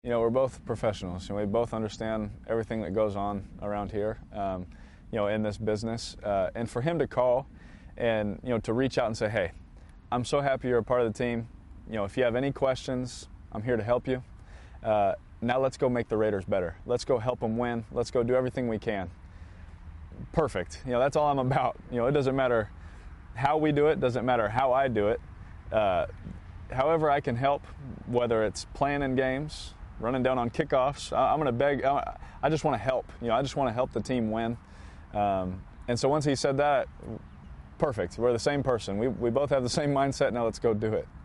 we're both professionals, and we both understand everything that goes on around here, in this business. And for him to call and, to reach out and say, hey, I'm so happy you're a part of the team. If you have any questions, I'm here to help you. Now let's go make the Raiders better. Let's go help them win. Let's go do everything we can. Perfect. That's all I'm about. It doesn't matter how we do it. Doesn't matter how I do it. However I can help, whether it's playing in games, running down on kickoffs, I'm going to beg. I just want to help. I just want to help the team win. And so once he said that, perfect. We're the same person. We both have the same mindset. Now let's go do it.